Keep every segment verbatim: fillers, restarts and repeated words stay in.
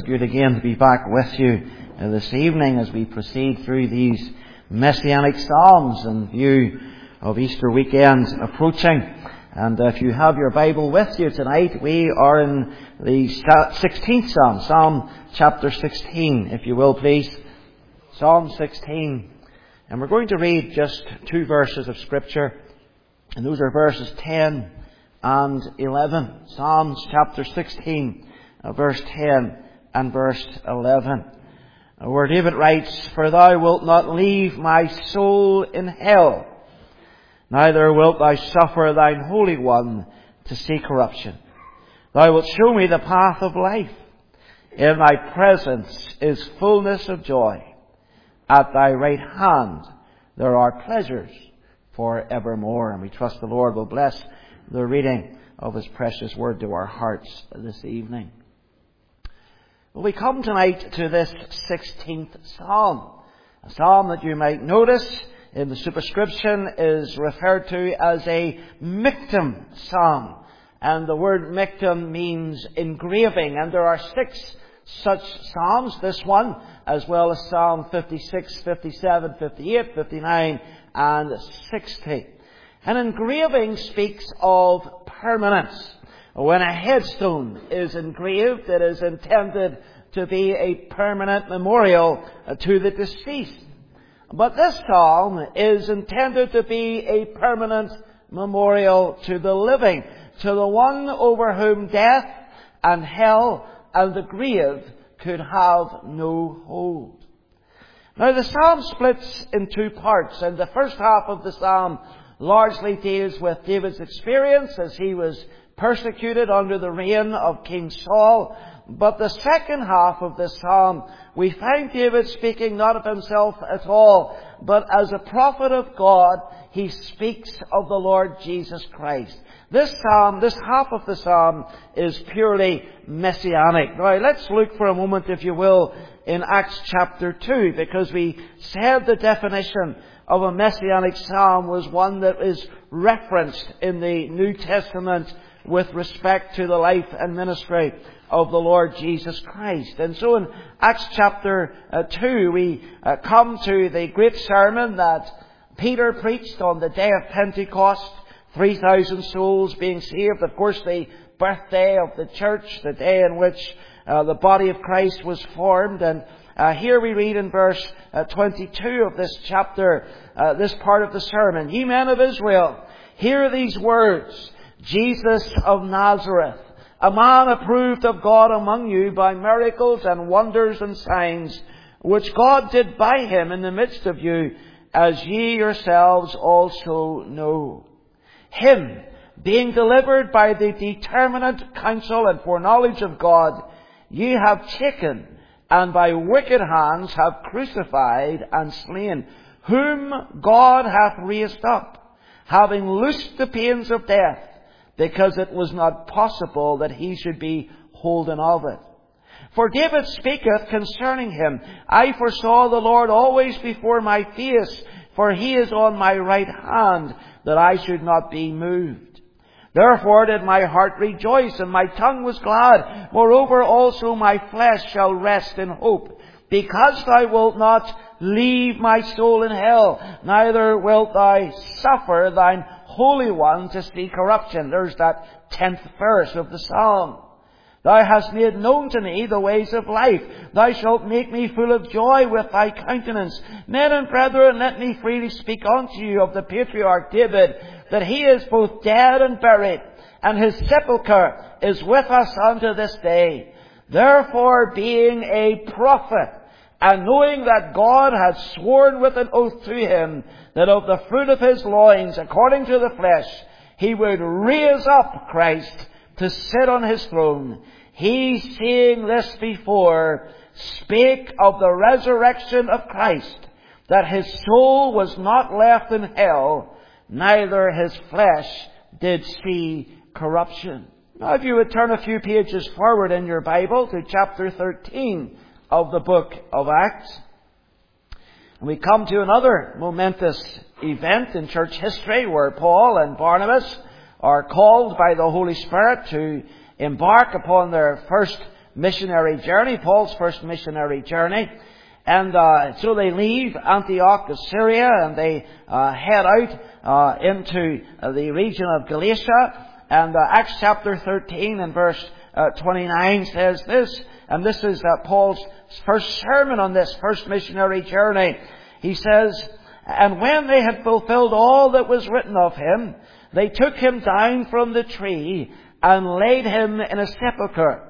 good again to be back with you uh, this evening as we proceed through these Messianic Psalms in view of Easter weekend approaching. And if you have your Bible with you tonight, we are in the sixteenth Psalm, Psalm chapter sixteen, if you will please. Psalm sixteen. And we're going to read just two verses of Scripture, and those are verses ten and eleven. Psalms chapter sixteen, verse ten and verse eleven, where David writes, "For thou wilt not leave my soul in hell, neither wilt thou suffer thine Holy One to see corruption. Thou wilt show me the path of life. In thy presence is fullness of joy. At thy right hand there are pleasures for evermore." And we trust the Lord will bless the reading of His precious word to our hearts this evening. Well, we come tonight to this sixteenth Psalm. A Psalm that you might notice in the superscription is referred to as a Miktam Psalm. And the word Miktam means engraving. And there are six such Psalms. This one, as well as Psalm fifty-six, fifty-seven, fifty-eight, fifty-nine, and sixty. An engraving speaks of permanence. When a headstone is engraved, it is intended to be a permanent memorial to the deceased. But this psalm is intended to be a permanent memorial to the living, to the one over whom death and hell and the grave could have no hold. Now the psalm splits in two parts, and the first half of the psalm largely deals with David's experience as he was persecuted under the reign of King Saul. But the second half of the psalm, we find David speaking not of himself at all, but as a prophet of God, he speaks of the Lord Jesus Christ. This psalm, this half of the psalm, is purely messianic. Now, let's look for a moment, if you will, in Acts chapter two, because we said the definition of a messianic psalm was one that is referenced in the New Testament with respect to the life and ministry of the Lord Jesus Christ. And so in Acts chapter uh, two, we uh, come to the great sermon that Peter preached on the day of Pentecost, three thousand souls being saved. Of course, the birthday of the church, the day in which uh, the body of Christ was formed. And uh, here we read in verse uh, twenty-two of this chapter, uh, this part of the sermon, "Ye men of Israel, hear these words. Jesus of Nazareth, a man approved of God among you by miracles and wonders and signs, which God did by him in the midst of you, as ye yourselves also know. Him, being delivered by the determinate counsel and foreknowledge of God, ye have taken, and by wicked hands have crucified and slain, whom God hath raised up, having loosed the pains of death, because it was not possible that he should be holden of it. For David speaketh concerning him, I foresaw the Lord always before my face, for he is on my right hand, that I should not be moved. Therefore did my heart rejoice, and my tongue was glad. Moreover also my flesh shall rest in hope, because thou wilt not leave my soul in hell, neither wilt thou suffer thine Holy One to see corruption." There's that tenth verse of the psalm. "Thou hast made known to me the ways of life. Thou shalt make me full of joy with thy countenance. Men and brethren, let me freely speak unto you of the patriarch David, that he is both dead and buried, and his sepulchre is with us unto this day. Therefore, being a prophet, and knowing that God had sworn with an oath to him, that of the fruit of his loins, according to the flesh, he would raise up Christ to sit on his throne, he, seeing this before, spake of the resurrection of Christ, that his soul was not left in hell, neither his flesh did see corruption." Now, if you would turn a few pages forward in your Bible to chapter thirteen of the book of Acts, and we come to another momentous event in church history where Paul and Barnabas are called by the Holy Spirit to embark upon their first missionary journey, Paul's first missionary journey. And uh, so they leave Antioch of Syria, and they uh, head out uh, into uh, the region of Galatia. And uh, Acts chapter thirteen and verse uh, twenty-nine says this, and this is uh, Paul's first sermon on this first missionary journey. He says, "And when they had fulfilled all that was written of him, they took him down from the tree and laid him in a sepulchre.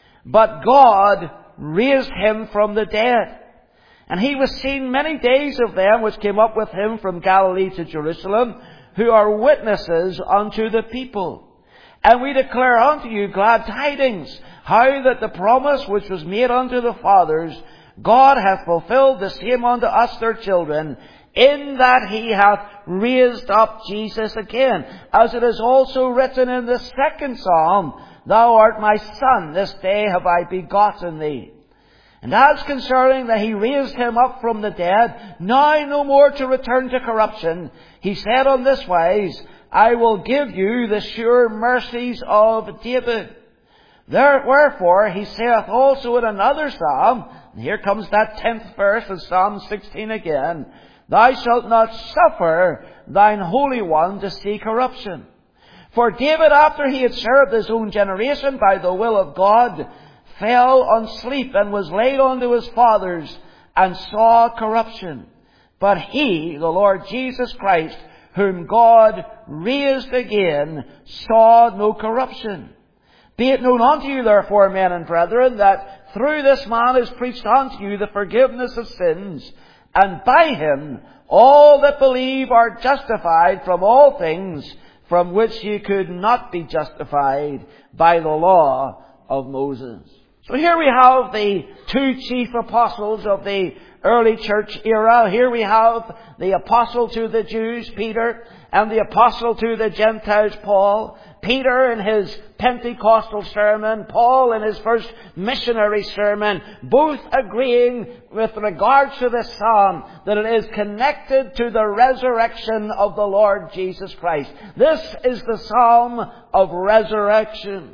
But God raised him from the dead. And he was seen many days of them which came up with him from Galilee to Jerusalem, who are witnesses unto the people. And we declare unto you glad tidings, how that the promise which was made unto the fathers, God hath fulfilled the same unto us their children, in that he hath raised up Jesus again. As it is also written in the second psalm, Thou art my son, this day have I begotten thee. And as concerning that he raised him up from the dead, now no more to return to corruption, he said on this wise, I will give you the sure mercies of David. There, wherefore he saith also in another psalm, and here comes that tenth verse of Psalm sixteen again, Thou shalt not suffer thine Holy One to see corruption. For David, after he had served his own generation by the will of God, fell on sleep and was laid unto his fathers and saw corruption. But he, the Lord Jesus Christ, whom God raised again, saw no corruption. Be it known unto you, therefore, men and brethren, that through this man is preached unto you the forgiveness of sins, and by him all that believe are justified from all things from which you could not be justified by the law of Moses. So here we have the two chief apostles of the early church era. Here we have the apostle to the Jews, Peter, and the apostle to the Gentiles, Paul. Peter in his Pentecostal sermon, Paul in his first missionary sermon, both agreeing with regards to this psalm that it is connected to the resurrection of the Lord Jesus Christ. This is the psalm of resurrection.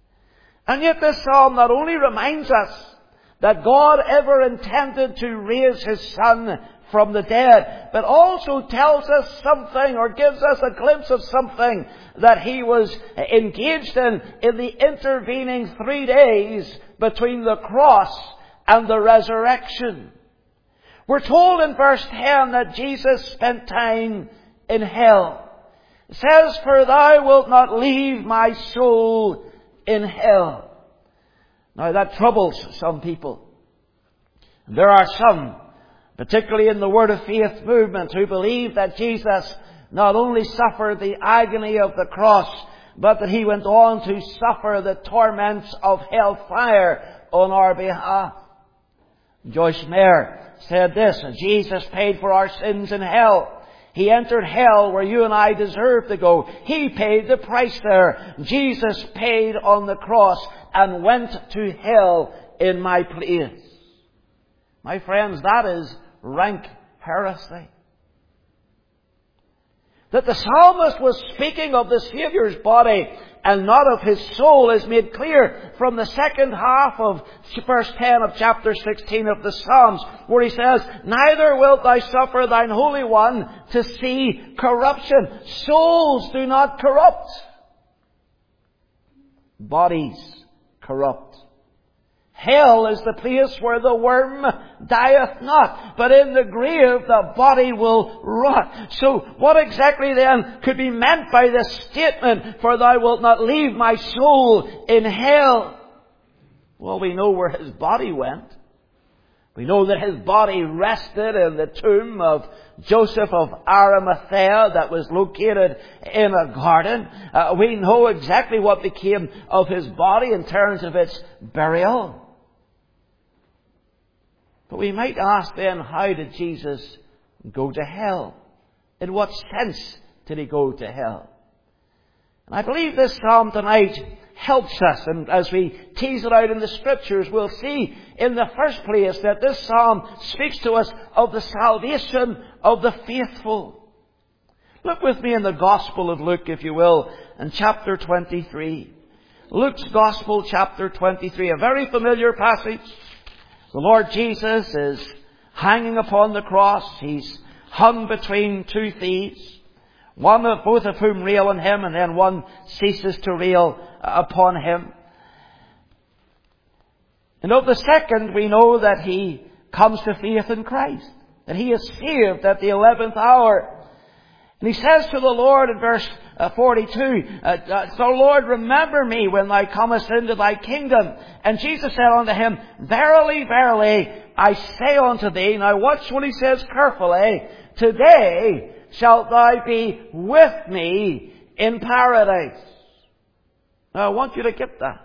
And yet this psalm not only reminds us that God ever intended to raise His Son from the dead, but also tells us something, or gives us a glimpse of something that He was engaged in in the intervening three days between the cross and the resurrection. We're told in verse ten that Jesus spent time in hell. It says, For thou wilt not leave my soul in hell. Now that troubles some people. There are some, particularly in the Word of Faith movement, who believe that Jesus not only suffered the agony of the cross, but that He went on to suffer the torments of hellfire on our behalf. Joyce Meyer said this, Jesus paid for our sins in hell. He entered hell where you and I deserve to go. He paid the price there. Jesus paid on the cross and went to hell in my place. My friends, that is rank heresy. That the psalmist was speaking of the Saviour's body and not of His soul is made clear from the second half of verse ten of chapter sixteen of the Psalms, where he says, Neither wilt thou suffer thine Holy One to see corruption. Souls do not corrupt. Bodies corrupt. Hell is the place where the worm dieth not, but in the grave the body will rot. So what exactly then could be meant by this statement, For thou wilt not leave my soul in hell? Well, we know where His body went. We know that His body rested in the tomb of Joseph of Arimathea that was located in a garden. Uh, we know exactly what became of His body in terms of its burial. But we might ask then, how did Jesus go to hell? In what sense did He go to hell? And I believe this psalm tonight helps us. And as we tease it out in the Scriptures, we'll see in the first place that this psalm speaks to us of the salvation of the faithful. Look with me in the Gospel of Luke, if you will, in chapter twenty-three. Luke's Gospel, chapter twenty-three, a very familiar passage. The Lord Jesus is hanging upon the cross. He's hung between two thieves, one of both of whom rail on him, and then one ceases to rail upon him. And of the second, we know that he comes to faith in Christ, that he is saved at the eleventh hour. And he says to the Lord in verse forty-two, uh, So Lord, remember me when thou comest into thy kingdom. And Jesus said unto him, Verily, verily, I say unto thee, now watch what he says carefully, today shalt thou be with me in paradise. Now I want you to get that.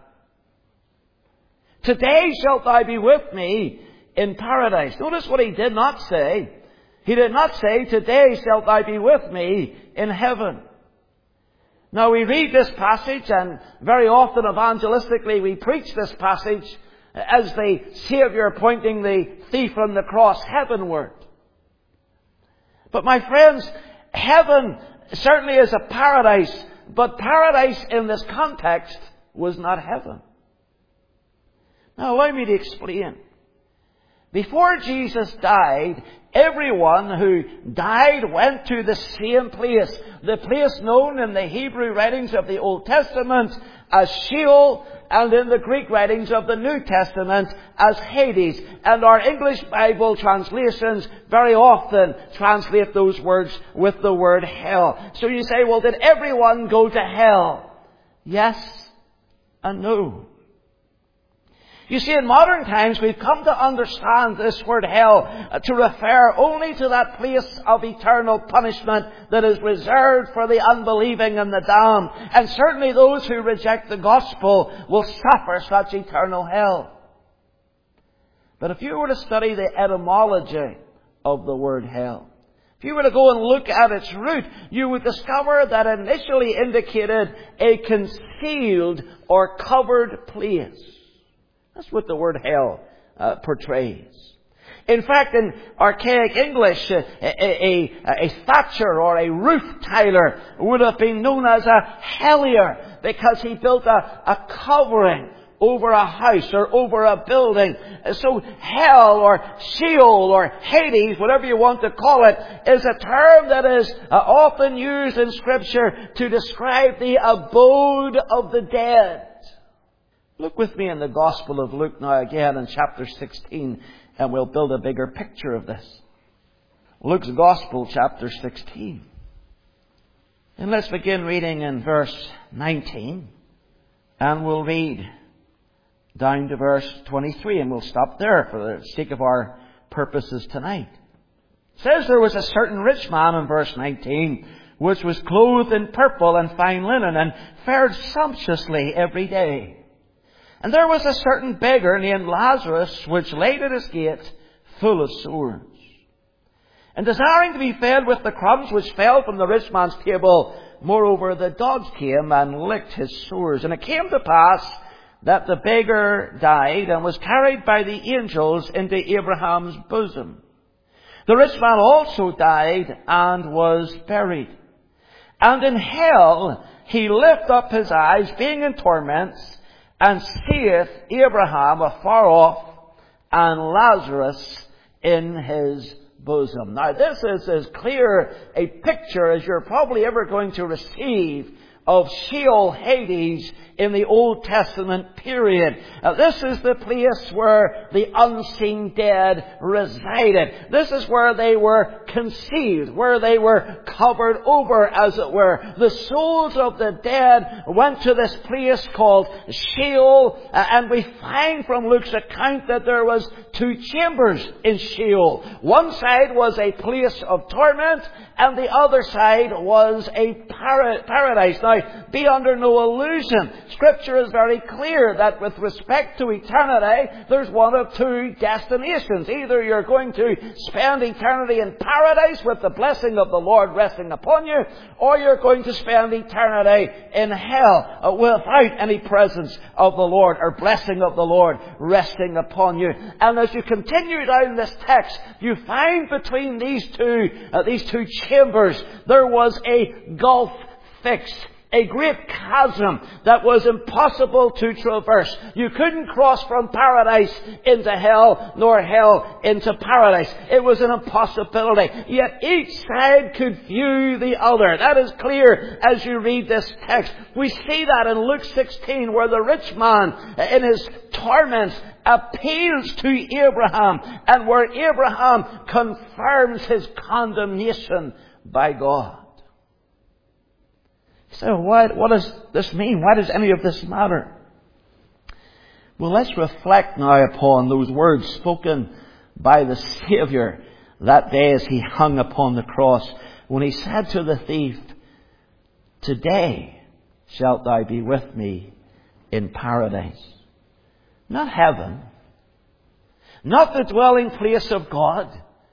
Today shalt thou be with me in paradise. Notice what he did not say. He did not say, today shalt thou be with me in heaven. Now we read this passage, and very often evangelistically we preach this passage as the Saviour pointing the thief on the cross heavenward. But my friends, heaven certainly is a paradise, but paradise in this context was not heaven. Now allow me to explain. Before Jesus died, everyone who died went to the same place. The place known in the Hebrew writings of the Old Testament as Sheol, and in the Greek writings of the New Testament as Hades. And our English Bible translations very often translate those words with the word hell. So you say, well, did everyone go to hell? Yes and no. You see, in modern times, we've come to understand this word hell to refer only to that place of eternal punishment that is reserved for the unbelieving and the damned. And certainly those who reject the gospel will suffer such eternal hell. But if you were to study the etymology of the word hell, if you were to go and look at its root, you would discover that it initially indicated a concealed or covered place. That's what the word hell uh, portrays. In fact, in archaic English, a, a, a, a thatcher or a roof tiler would have been known as a hellier because he built a, a covering over a house or over a building. So hell or Sheol or Hades, whatever you want to call it, is a term that is uh, often used in Scripture to describe the abode of the dead. Look with me in the Gospel of Luke now again in chapter sixteen, and we'll build a bigger picture of this. Luke's Gospel, chapter sixteen. And let's begin reading in verse nineteen, and we'll read down to verse twenty-three, and we'll stop there for the sake of our purposes tonight. It says there was a certain rich man in verse nineteen, which was clothed in purple and fine linen, and fared sumptuously every day. And there was a certain beggar named Lazarus, which laid at his gate, full of sores. And desiring to be fed with the crumbs which fell from the rich man's table, moreover the dogs came and licked his sores. And it came to pass that the beggar died and was carried by the angels into Abraham's bosom. The rich man also died and was buried. And in hell he lift up his eyes, being in torments, and seeth Abraham afar off, and Lazarus in his bosom. Now this is as clear a picture as you're probably ever going to receive of Sheol, Hades, in the Old Testament period. Now, this is the place where the unseen dead resided. This is where they were conceived, where they were covered over, as it were. The souls of the dead went to this place called Sheol, and we find from Luke's account that there was two chambers in Sheol. One side was a place of torment, and the other side was a para- paradise. Now, be under no illusion. Scripture is very clear that with respect to eternity, there's one of two destinations. Either you're going to spend eternity in paradise with the blessing of the Lord resting upon you, or you're going to spend eternity in hell uh, without any presence of the Lord or blessing of the Lord resting upon you. And as you continue down this text, you find between these two, uh, these two chambers, there was a gulf fixed. a great chasm that was impossible to traverse. You couldn't cross from paradise into hell, nor hell into paradise. It was an impossibility. Yet each side could view the other. That is clear as you read this text. We see that in Luke sixteen, where the rich man in his torments appeals to Abraham, and where Abraham confirms his condemnation by God. So why, what does this mean? Why does any of this matter? Well, let's reflect now upon those words spoken by the Saviour that day as he hung upon the cross, when he said to the thief, "Today shalt thou be with me in paradise." Not heaven, not the dwelling place of God,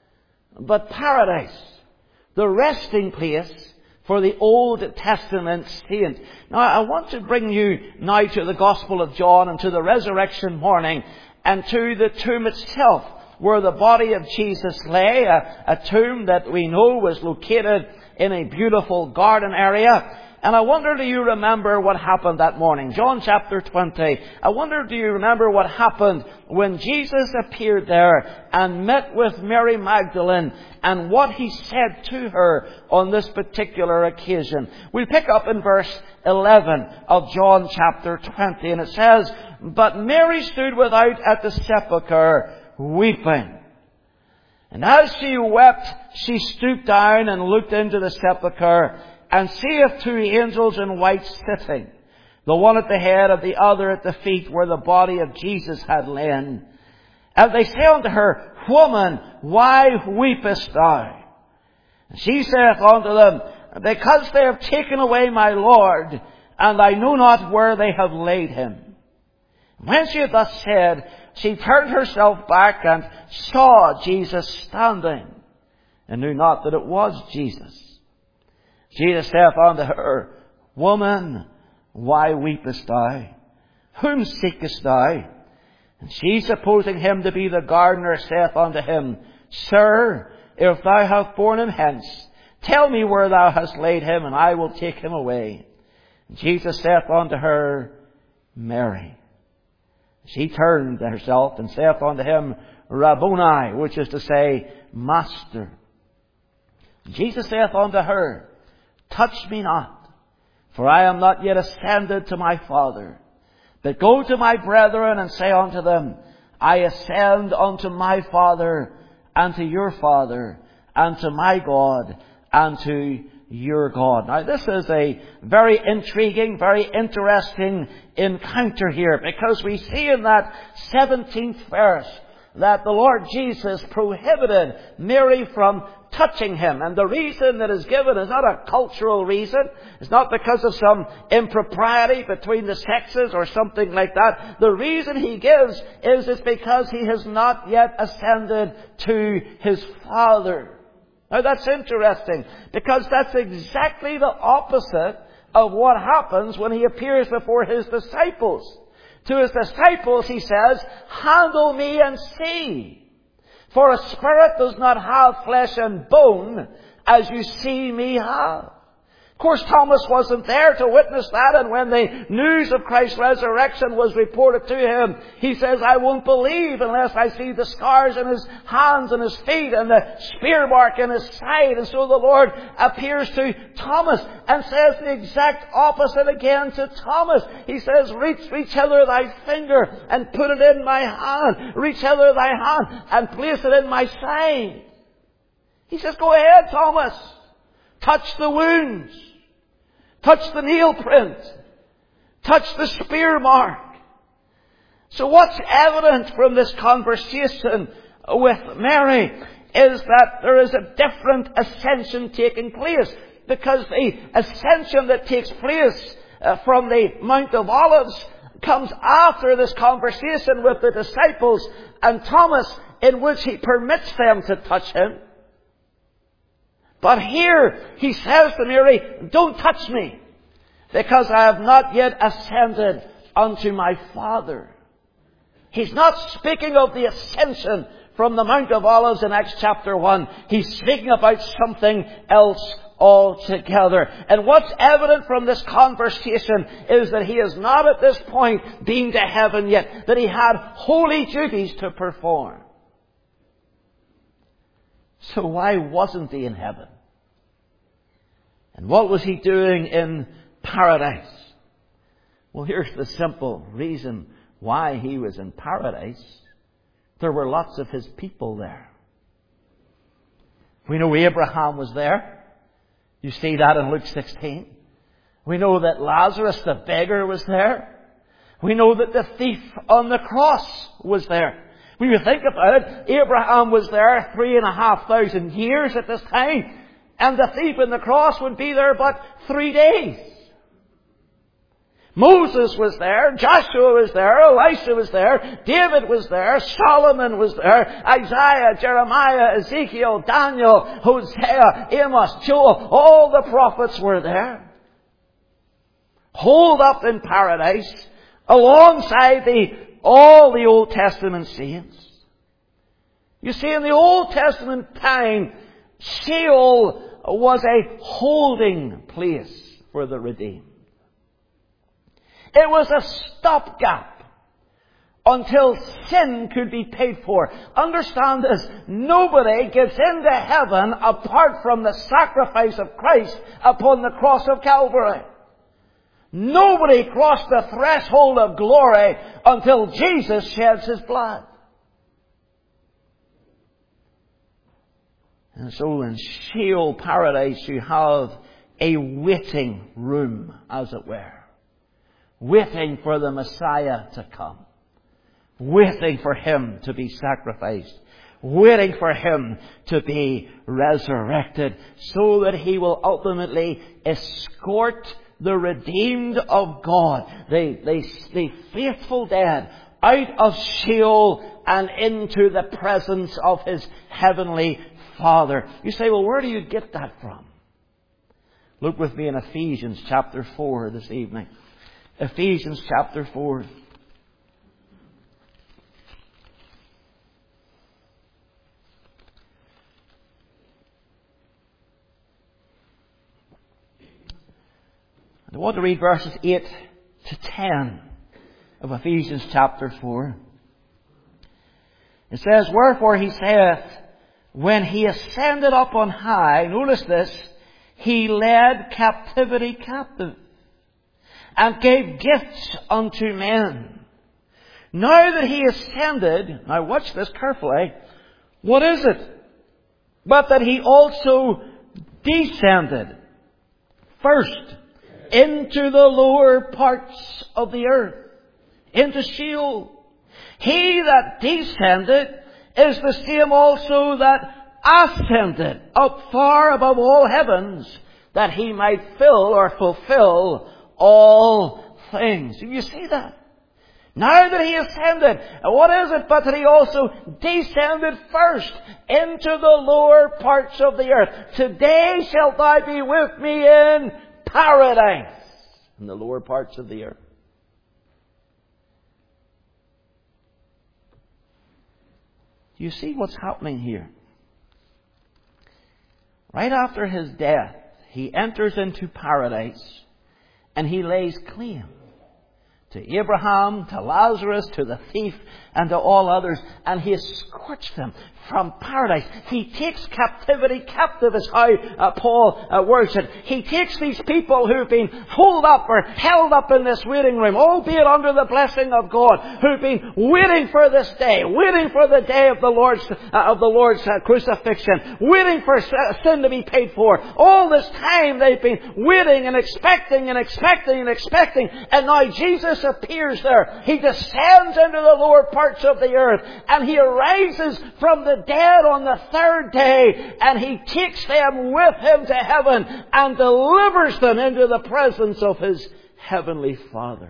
but paradise, the resting place for the Old Testament saint. Now, I want to bring you now to the Gospel of John and to the resurrection morning and to the tomb itself, where the body of Jesus lay, a, a tomb that we know was located in a beautiful garden area. And I wonder, do you remember what happened that morning? John chapter twenty. I wonder, do you remember what happened when Jesus appeared there and met with Mary Magdalene, and what he said to her on this particular occasion? We'll pick up in verse eleven of John chapter twenty, and it says, "But Mary stood without at the sepulchre, weeping. And as she wept, she stooped down and looked into the sepulchre, and seeth two angels in white sitting, the one at the head and the other at the feet, where the body of Jesus had lain. And they say unto her, Woman, why weepest thou? And she saith unto them, Because they have taken away my Lord, and I know not where they have laid him. When she had thus said, she turned herself back and saw Jesus standing, and knew not that it was Jesus. Jesus saith unto her, Woman, why weepest thou? Whom seekest thou? And she, supposing him to be the gardener, saith unto him, Sir, if thou have borne him hence, tell me where thou hast laid him, and I will take him away. And Jesus saith unto her, Mary. She turned herself and saith unto him, Rabboni, which is to say, Master. And Jesus saith unto her, Touch me not, for I am not yet ascended to my Father. But go to my brethren and say unto them, I ascend unto my Father and to your Father, and to my God and to your God. Now, this is a very intriguing, very interesting encounter here, because we see in that seventeenth verse that the Lord Jesus prohibited Mary from touching him. And the reason that is given is not a cultural reason. It's not because of some impropriety between the sexes or something like that. The reason he gives is it's because he has not yet ascended to his Father. Now, that's interesting, because that's exactly the opposite of what happens when he appears before his disciples. To his disciples, he says, Handle me and see. For a spirit does not have flesh and bone, as you see me have. Of course, Thomas wasn't there to witness that, and when the news of Christ's resurrection was reported to him, he says, I won't believe unless I see the scars in his hands and his feet and the spear mark in his side. And so the Lord appears to Thomas and says the exact opposite again to Thomas. He says, Reach, reach hither thy finger and put it in my hand. Reach hither thy hand and place it in my side. He says, Go ahead, Thomas. Touch the wounds. Touch the nail print. Touch the spear mark. So what's evident from this conversation with Mary is that there is a different ascension taking place. Because the ascension that takes place uh, from the Mount of Olives comes after this conversation with the disciples and Thomas, in which he permits them to touch him. But here he says to Mary, Don't touch me, because I have not yet ascended unto my Father. He's not speaking of the ascension from the Mount of Olives in Acts chapter one. He's speaking about something else altogether. And what's evident from this conversation is that he is not at this point been to heaven yet, that he had holy duties to perform. So why wasn't he in heaven? And what was he doing in paradise? Well, here's the simple reason why he was in paradise. There were lots of his people there. We know Abraham was there. You see that in Luke sixteen. We know that Lazarus the beggar was there. We know that the thief on the cross was there. When you think about it, Abraham was there three and a half thousand years at this time. And the thief on the cross would be there but three days. Moses was there, Joshua was there, Elisha was there, David was there, Solomon was there, Isaiah, Jeremiah, Ezekiel, Daniel, Hosea, Amos, Joel, all the prophets were there. Holed up in paradise, alongside the, all the Old Testament saints. You see, in the Old Testament time, Sheol was a holding place for the redeemed. It was a stopgap until sin could be paid for. Understand this. Nobody gets into heaven apart from the sacrifice of Christ upon the cross of Calvary. Nobody crossed the threshold of glory until Jesus sheds His blood. And so in Sheol paradise you have a waiting room, as it were. Waiting for the Messiah to come. Waiting for Him to be sacrificed. Waiting for Him to be resurrected. So that He will ultimately escort the redeemed of God, the, the, the faithful dead, out of Sheol and into the presence of His heavenly Father. You say, well, where do you get that from? Look with me in Ephesians chapter four this evening. Ephesians chapter four. I want to read verses eight to ten of Ephesians chapter four. It says, wherefore he saith, when he ascended up on high, notice this, he led captivity captive, and gave gifts unto men. Now that he ascended, now watch this carefully, what is it? But that he also descended first into the lower parts of the earth, into Sheol. He that descended is the same also that ascended up far above all heavens, that he might fill or fulfill all things. Do you see that? Now that he ascended, what is it but that he also descended first into the lower parts of the earth? Today shalt thou be with me in paradise, in the lower parts of the earth. Do you see what's happening here? Right after his death, he enters into paradise and he lays claim to Abraham, to Lazarus, to the thief, and to all others. And he escorts them from paradise. He takes captivity captive, is how uh, Paul uh, words it. He takes these people who've been holed up or held up in this waiting room, albeit under the blessing of God, who've been waiting for this day, waiting for the day of the Lord's uh, of the Lord's uh, crucifixion, waiting for sin to be paid for. All this time they've been waiting and expecting and expecting and expecting, and now Jesus appears there. He descends into the lower parts of the earth, and He arises from the dead on the third day, and He takes them with Him to heaven and delivers them into the presence of His heavenly Father.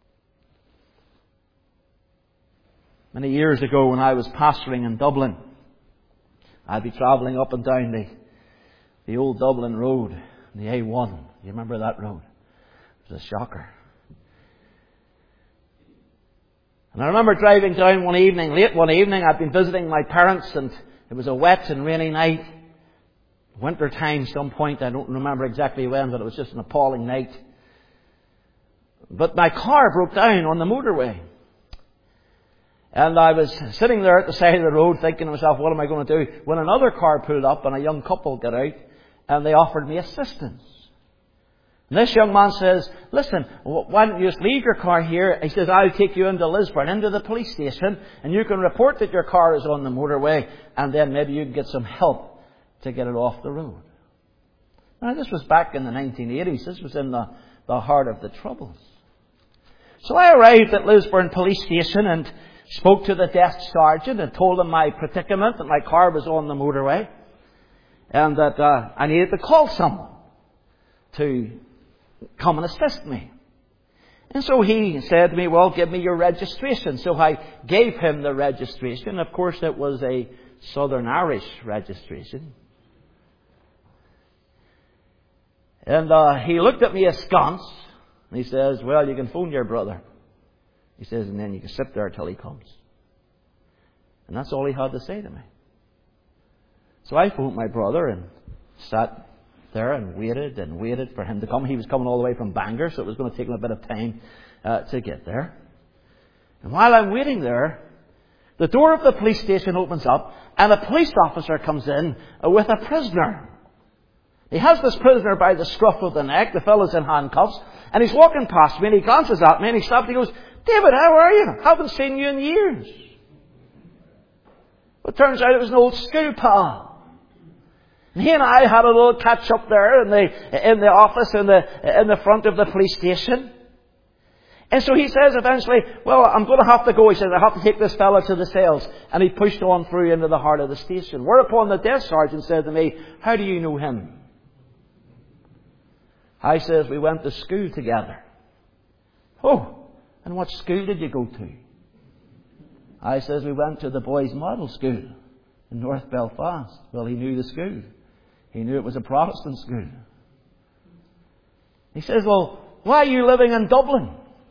Many years ago, when I was pastoring in Dublin, I'd be travelling up and down the, the old Dublin road, the A one. You remember that road? It was a shocker. And I remember driving down one evening, late one evening. I'd been visiting my parents, and it was a wet and rainy night. winter time, some point, I don't remember exactly when, but it was just an appalling night. But my car broke down on the motorway. And I was sitting there at the side of the road thinking to myself, what am I going to do? When another car pulled up and a young couple got out and they offered me assistance. And this young man says, listen, why don't you just leave your car here? He says, I'll take you into Lisburn, into the police station, and you can report that your car is on the motorway, and then maybe you can get some help to get it off the road. Now, this was back in the nineteen eighties. This was in the, the heart of the Troubles. So I arrived at Lisburn police station and spoke to the desk sergeant and told him my predicament, that my car was on the motorway, and that uh, I needed to call someone to come and assist me. And so he said to me, well, give me your registration. So I gave him the registration. Of course, it was a Southern Irish registration. And uh, he looked at me askance, and he says, well, you can phone your brother. He says, and then you can sit there till he comes. And that's all he had to say to me. So I phoned my brother and sat there and waited and waited for him to come. He was coming all the way from Bangor, so it was going to take him a bit of time uh, to get there. And while I'm waiting there, the door of the police station opens up and a police officer comes in with a prisoner. He has this prisoner by the scruff of the neck. The fellow's in handcuffs. And he's walking past me and he glances at me and he stops and he goes, David, how are you? Haven't seen you in years. Well, it turns out it was an old school pal. And he and I had a little catch up there in the in the office in the in the front of the police station. And so he says eventually, well, I'm going to have to go. He says, I have to take this fella to the cells. And he pushed on through into the heart of the station. Whereupon the desk sergeant said to me, how do you know him? I says, we went to school together. Oh, and what school did you go to? I says, we went to the boys' model school in North Belfast. Well, he knew the school. He knew it was a Protestant school. He says, well, why are you living in Dublin?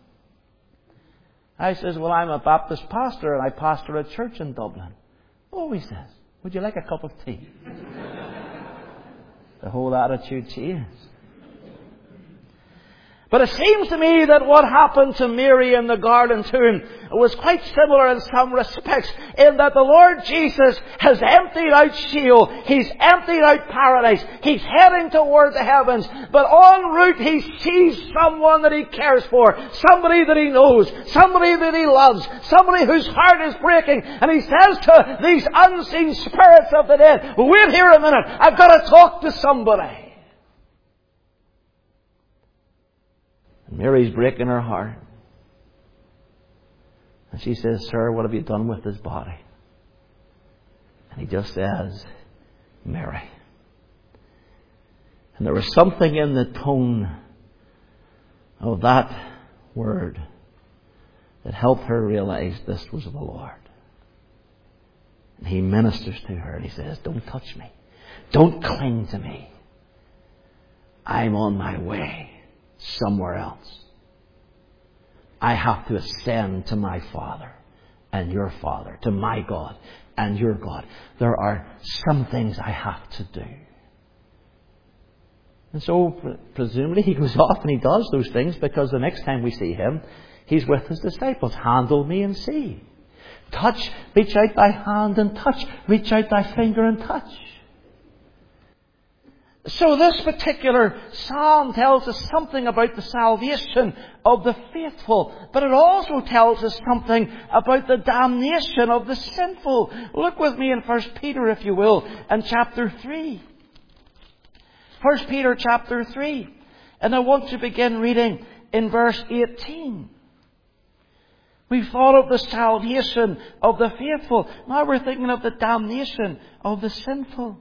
I says, well, I'm a Baptist pastor and I pastor a church in Dublin. Oh, he says, would you like a cup of tea? The whole attitude changed. But it seems to me that what happened to Mary in the garden tomb was quite similar in some respects, in that the Lord Jesus has emptied out Sheol. He's emptied out paradise. He's heading toward the heavens. But en route he sees someone that he cares for, somebody that he knows, somebody that he loves, somebody whose heart is breaking. And he says to these unseen spirits of the dead, wait here a minute, I've got to talk to somebody. Mary's breaking her heart. And she says, sir, what have you done with his body? And he just says, Mary. And there was something in the tone of that word that helped her realize this was the Lord. And he ministers to her and he says, don't touch me. Don't cling to me. I'm on my way somewhere else. I have to ascend to my Father and your Father, to my God and your God. There are some things I have to do. And so, presumably, he goes off and he does those things because the next time we see him, he's with his disciples. Handle me and see. Touch, reach out thy hand and touch. Reach out thy finger and touch. So this particular psalm tells us something about the salvation of the faithful, but it also tells us something about the damnation of the sinful. Look with me in First Peter, if you will, and chapter three. First Peter chapter three. And I want to begin reading in verse eighteen. We've thought of the salvation of the faithful. Now we're thinking of the damnation of the sinful.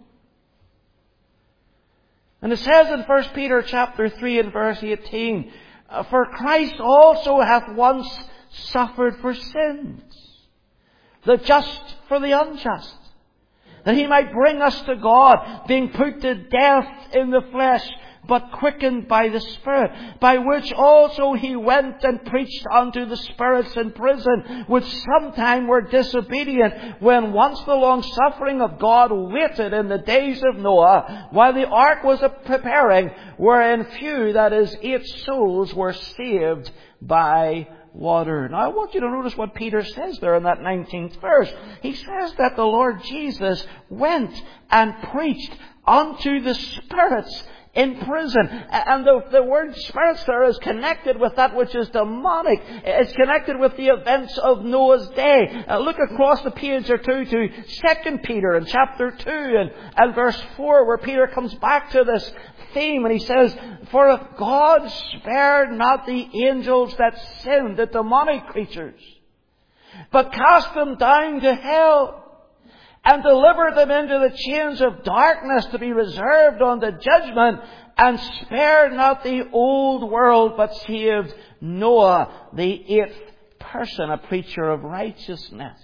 And it says in First Peter chapter three and verse eighteen, for Christ also hath once suffered for sins, the just for the unjust, that he might bring us to God, being put to death in the flesh, but quickened by the Spirit, by which also he went and preached unto the spirits in prison, which sometime were disobedient, when once the long suffering of God waited in the days of Noah, while the ark was preparing, wherein few, that is, eight souls, were saved by water. Now I want you to notice what Peter says there in that nineteenth verse. He says that the Lord Jesus went and preached unto the spirits in prison. And the, the word spirits there is connected with that which is demonic. It's connected with the events of Noah's day. Uh, look across the page or two to Second Peter in chapter two and, and verse four, where Peter comes back to this theme, and he says, "For if God spared not the angels that sinned," the demonic creatures, "but cast them down to hell, and delivered them into the chains of darkness to be reserved unto judgment, and spared not the old world, but saved Noah, the eighth person, a preacher of righteousness."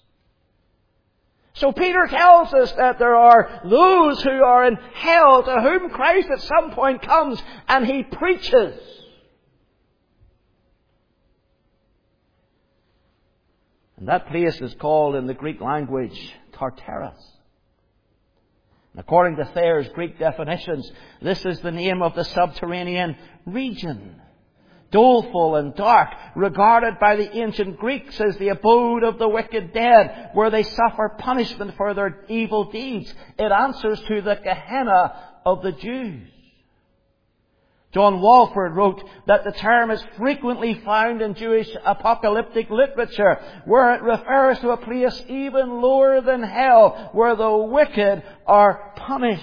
So Peter tells us that there are those who are in hell, to whom Christ at some point comes and he preaches. And that place is called in the Greek language Tartarus. And according to Thayer's Greek definitions, this is the name of the subterranean region. Doleful and dark, regarded by the ancient Greeks as the abode of the wicked dead, where they suffer punishment for their evil deeds. It answers to the Gehenna of the Jews. John Walford wrote that the term is frequently found in Jewish apocalyptic literature, where it refers to a place even lower than hell, where the wicked are punished.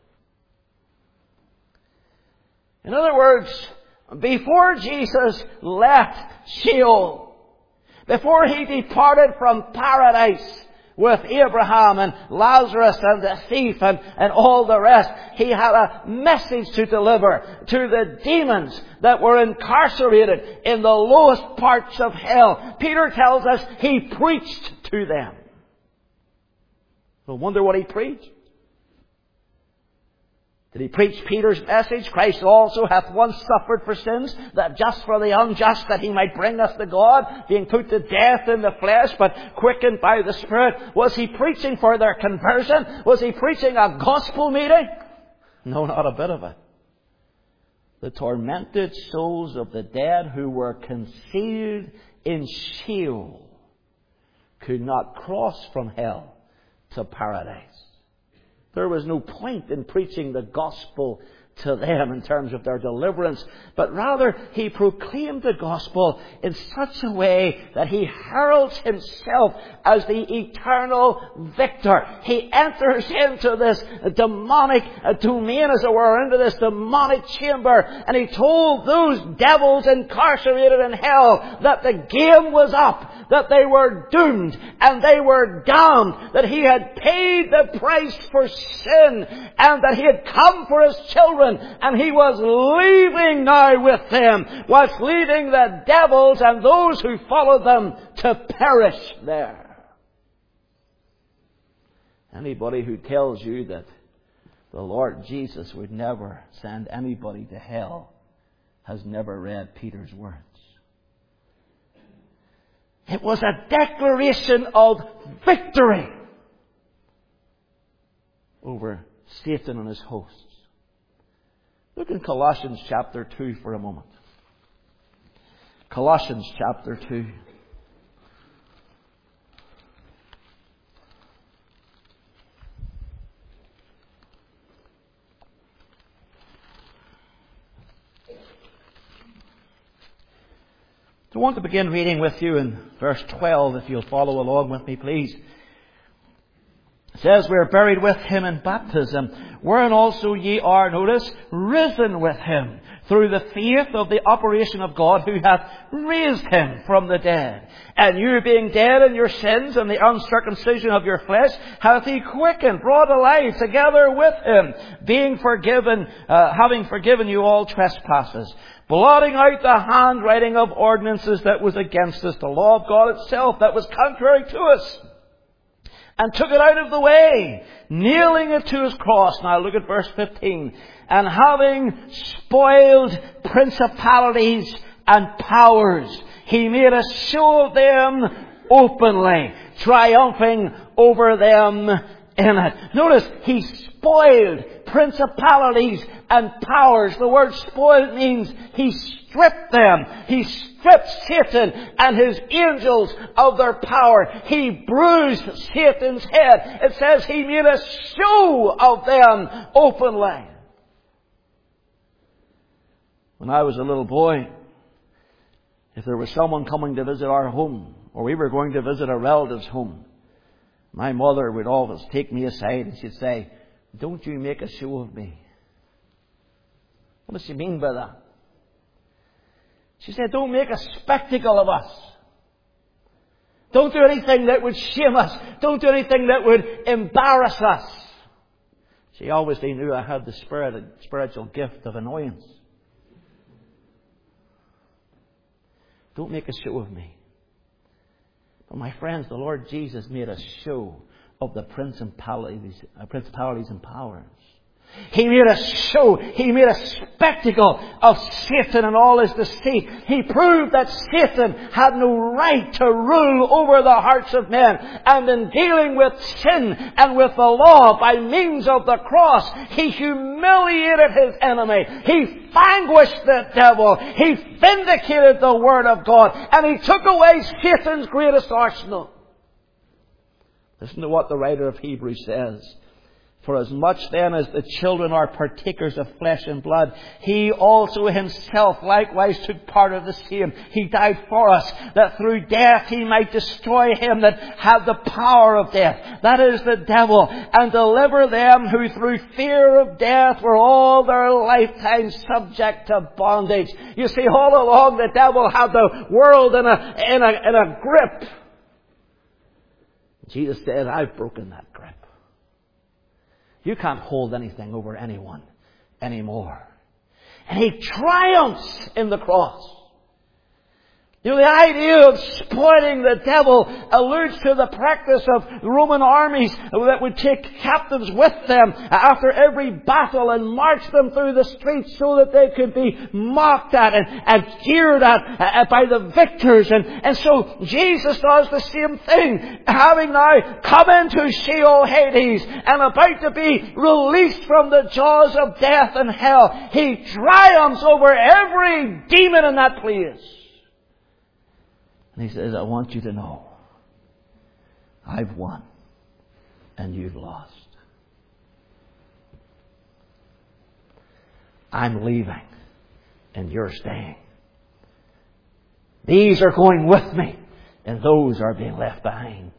In other words, before Jesus left Sheol, before he departed from paradise with Abraham and Lazarus and the thief and, and all the rest, he had a message to deliver to the demons that were incarcerated in the lowest parts of hell. Peter tells us he preached to them. I wonder what he preached. Did he preach Peter's message? Christ also hath once suffered for sins, that just for the unjust, that he might bring us to God, being put to death in the flesh, but quickened by the Spirit. Was he preaching for their conversion? Was he preaching a gospel meeting? No, not a bit of it. The tormented souls of the dead who were concealed in Sheol could not cross from hell to paradise. There was no point in preaching the gospel to them in terms of their deliverance, but rather he proclaimed the gospel in such a way that he heralds himself as the eternal victor. He enters into this demonic domain, as it were, into this demonic chamber, and he told those devils incarcerated in hell that the game was up, that they were doomed and they were damned, that he had paid the price for sin, and that he had come for his children, and he was leaving now with them, whilst leaving the devils and those who followed them to perish there. Anybody who tells you that the Lord Jesus would never send anybody to hell has never read Peter's words. It was a declaration of victory over Satan and his hosts. Look in Colossians chapter two for a moment. Colossians chapter two. I want to begin reading with you in verse twelve, if you'll follow along with me, please. It says, "We are buried with him in baptism, wherein also ye are," notice, "risen with him, through the faith of the operation of God, who hath raised him from the dead. And you, being dead in your sins and the uncircumcision of your flesh, hath he quickened, brought alive together with him, being forgiven, uh, having forgiven you all trespasses, blotting out the handwriting of ordinances that was against us, the law of God itself that was contrary to us, and took it out of the way, nailing it to his cross." Now look at verse fifteen. and having spoiled principalities and powers, He made a show of them openly, triumphing over them in it. Notice, He spoiled principalities and powers. The word spoiled means He stripped them. He stripped Satan and his angels of their power. He bruised Satan's head. It says He made a show of them openly. When I was a little boy, if there was someone coming to visit our home, or we were going to visit a relative's home, my mother would always take me aside and she'd say, "Don't you make a show of me." What does she mean by that? She said, "Don't make a spectacle of us. Don't do anything that would shame us. Don't do anything that would embarrass us." She obviously knew I had the spirit, spiritual gift of annoyance. Don't make a show of me. But my friends, the Lord Jesus made a show of the principalities, uh, principalities and powers. He made a show, He made a spectacle of Satan and all his deceit. He proved that Satan had no right to rule over the hearts of men. And in dealing with sin and with the law by means of the cross, He humiliated His enemy. He vanquished the devil. He vindicated the Word of God. And He took away Satan's greatest arsenal. Listen to what the writer of Hebrews says. "For as much then as the children are partakers of flesh and blood, He also Himself likewise took part of the same. He died for us, that through death He might destroy him that had the power of death, that is the devil, and deliver them who through fear of death were all their lifetime subject to bondage." You see, all along the devil had the world in a, in a, in a grip. Jesus said, "I've broken that grip. You can't hold anything over anyone anymore." And He triumphs in the cross. You know, the idea of spoiling the devil alludes to the practice of Roman armies that would take captives with them after every battle and march them through the streets so that they could be mocked at and, and jeered at uh, by the victors. And, and so Jesus does the same thing, having now come into Sheol, Hades, and about to be released from the jaws of death and hell. He triumphs over every demon in that place. And He says, "I want you to know, I've won and you've lost. I'm leaving and you're staying. These are going with me and those are being left behind."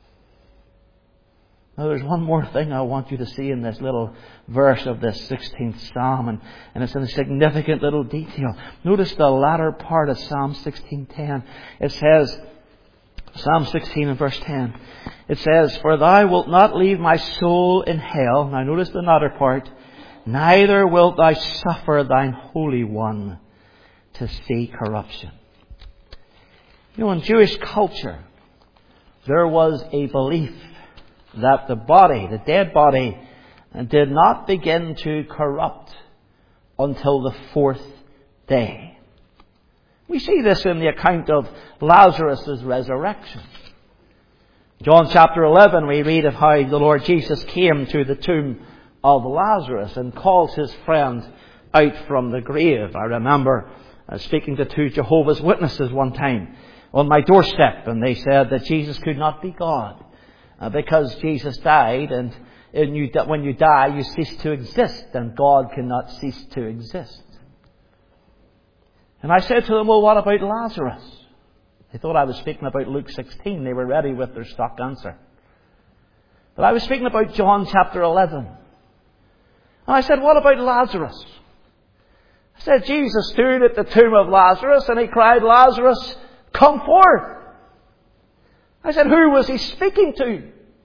Now there's one more thing I want you to see in this little verse of this sixteenth Psalm, and, and it's in a significant little detail. Notice the latter part of Psalm sixteen ten. It says, Psalm sixteen and verse ten, it says, "For Thou wilt not leave my soul in hell." Now notice the latter part. "Neither wilt Thou suffer Thine Holy One to see corruption." You know, in Jewish culture, there was a belief that the body, the dead body, did not begin to corrupt until the fourth day. We see this in the account of Lazarus' resurrection. John chapter eleven, we read of how the Lord Jesus came to the tomb of Lazarus and calls his friend out from the grave. I remember uh, speaking to two Jehovah's Witnesses one time on my doorstep, and they said that Jesus could not be God. Uh, because Jesus died, and, and you, when you die, you cease to exist, and God cannot cease to exist. And I said to them, "Well, what about Lazarus?" They thought I was speaking about Luke sixteen. They were ready with their stock answer. But I was speaking about John chapter eleven. And I said, "What about Lazarus?" I said, "Jesus stood at the tomb of Lazarus, and He cried, 'Lazarus, come forth.'" I said, "Who was He speaking to?"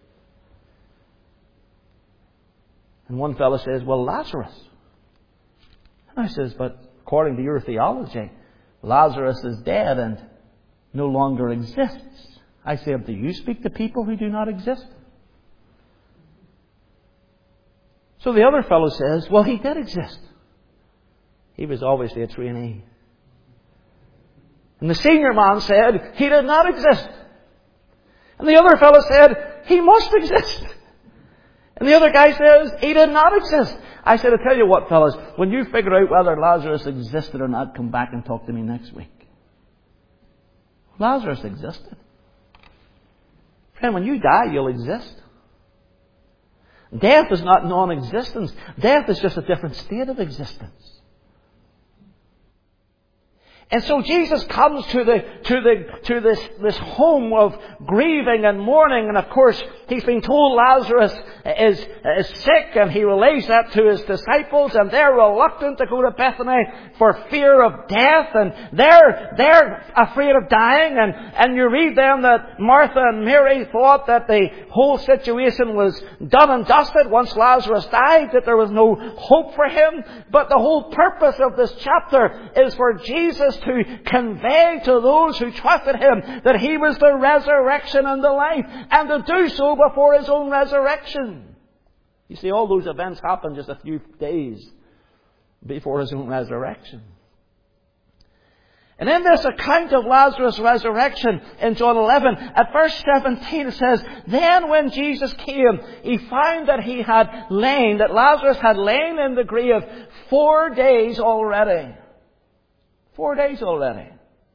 And one fellow says, "Well, Lazarus." And I says, "But according to your theology, Lazarus is dead and no longer exists." I said, "Do you speak to people who do not exist?" So the other fellow says, well, he did exist. He was obviously a trainee. And the senior man said, he did not exist. And the other fellow said, he must exist. And the other guy says, he did not exist. I said, I'll tell you what, fellas, when you figure out whether Lazarus existed or not, come back and talk to me next week. Lazarus existed. Friend, when you die, you'll exist. Death is not non-existence. Death is just a different state of existence. And so Jesus comes to the to the to this this home of grieving and mourning, and of course he's been told Lazarus is is sick, and he relays that to his disciples, and they're reluctant to go to Bethany for fear of death, and they're they're afraid of dying, and and you read then that Martha and Mary thought that the whole situation was done and dusted once Lazarus died, that there was no hope for him. But the whole purpose of this chapter is for Jesus to convey to those who trusted him that he was the resurrection and the life, and to do so before his own resurrection. You see, all those events happened just a few days before his own resurrection. And in this account of Lazarus' resurrection in John eleven, at verse seventeen it says, then when Jesus came, he found that he had lain, that Lazarus had lain in the grave four days already. Four days already.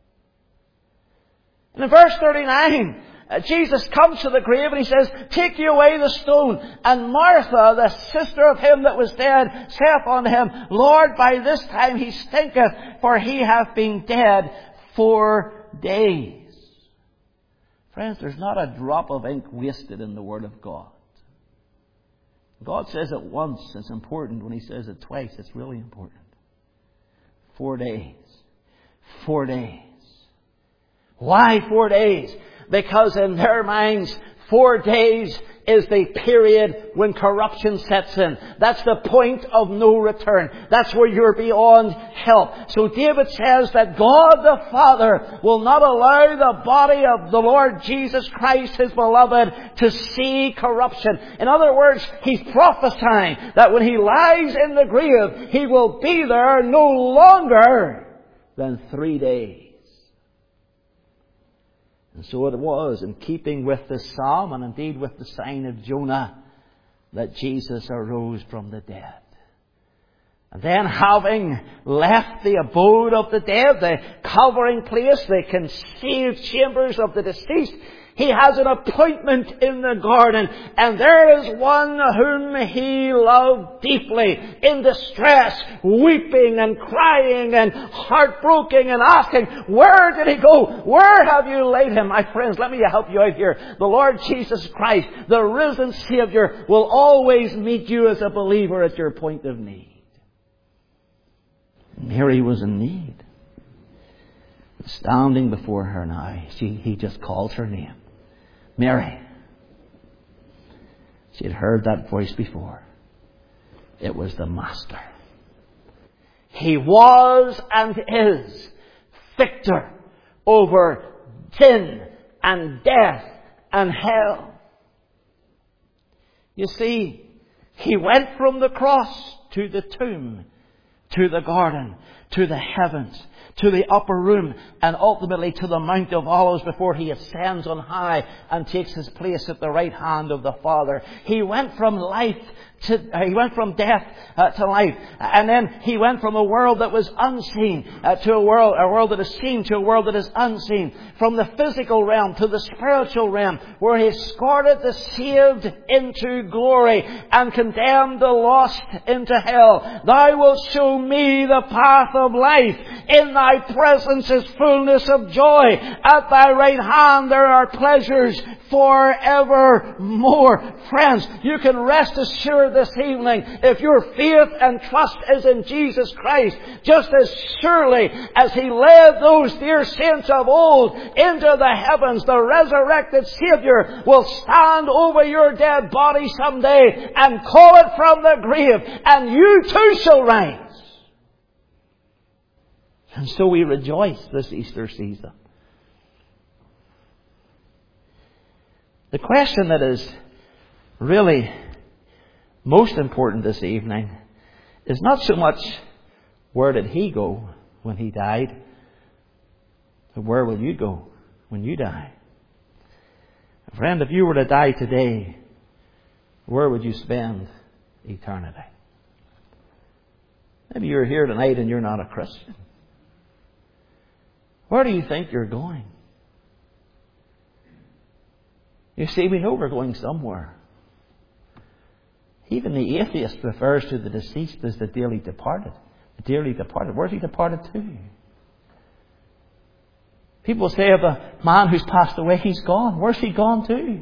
And in verse thirty-nine, uh, Jesus comes to the grave and he says, take ye away the stone. And Martha, the sister of him that was dead, saith unto him, Lord, by this time he stinketh, for he hath been dead four days. Friends, there's not a drop of ink wasted in the Word of God. God says it once, it's important. When he says it twice, it's really important. Four days. Four days. Why four days? Because in their minds, four days is the period when corruption sets in. That's the point of no return. That's where you're beyond help. So David says that God the Father will not allow the body of the Lord Jesus Christ, his beloved, to see corruption. In other words, he's prophesying that when he lies in the grave, he will be there no longer than three days. And so it was, in keeping with the psalm and indeed with the sign of Jonah, that Jesus arose from the dead. And then, having left the abode of the dead, the covering place, the concealed chambers of the deceased, he has an appointment in the garden, and there is one whom he loved deeply, in distress, weeping and crying and heartbroken and asking, where did he go? Where have you laid him? My friends, let me help you out here. The Lord Jesus Christ, the risen Savior, will always meet you as a believer at your point of need. Mary was in need. Standing before her now, she, he just calls her name. Mary. She had heard that voice before. It was the Master. He was and is victor over sin and death and hell. You see, he went from the cross to the tomb, to the garden, to the heavens, to the upper room, and ultimately to the Mount of Olives before he ascends on high and takes his place at the right hand of the Father. He went from life to, uh, he went from death uh, to life, and then he went from a world that was unseen uh, to a world, a world that is seen to a world that is unseen. From the physical realm to the spiritual realm, where he escorted the saved into glory and condemned the lost into hell. Thou wilt show me the path of life. In thy presence is fullness of joy. At thy right hand there are pleasures forevermore. Friends, you can rest assured this evening, if your faith and trust is in Jesus Christ, just as surely as he led those dear saints of old into the heavens, the resurrected Savior will stand over your dead body someday and call it from the grave, and you too shall rise. And so we rejoice this Easter season. The question that is really most important this evening is not so much where did he go when he died, but where will you go when you die? Friend, if you were to die today, where would you spend eternity? Maybe you're here tonight and you're not a Christian. Where do you think you're going? You see, we know we're going somewhere. Even the atheist refers to the deceased as the dearly departed. The dearly departed. Where's he departed to? People say of a man who's passed away, he's gone. Where's he gone to?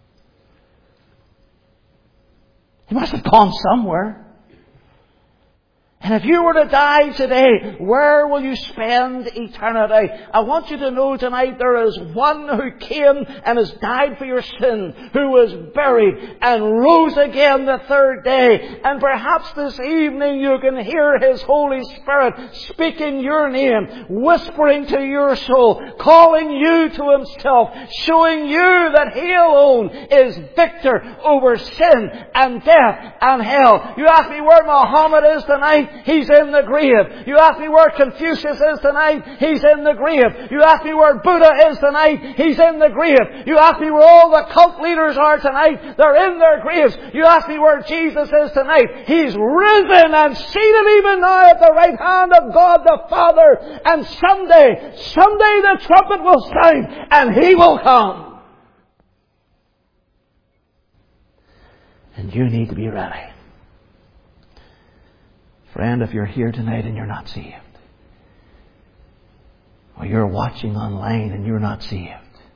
He must have gone somewhere. And if you were to die today, where will you spend eternity? I want you to know tonight there is one who came and has died for your sin, who was buried and rose again the third day. And perhaps this evening you can hear His Holy Spirit speaking your name, whispering to your soul, calling you to Himself, showing you that He alone is victor over sin and death and hell. You ask me where Muhammad is tonight? He's in the grave. You ask me where Confucius is tonight? He's in the grave. You ask me where Buddha is tonight? He's in the grave. You ask me where all the cult leaders are tonight? They're in their graves. You ask me where Jesus is tonight? He's risen and seated even now at the right hand of God the Father. And someday, someday the trumpet will sound and He will come. And you need to be ready. Friend, if you're here tonight and you're not saved, or you're watching online and you're not saved,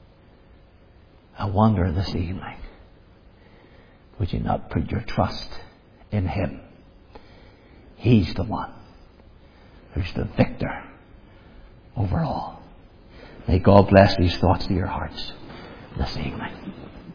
I wonder this evening, would you not put your trust in Him? He's the one who's the victor over all. May God bless these thoughts to your hearts this evening.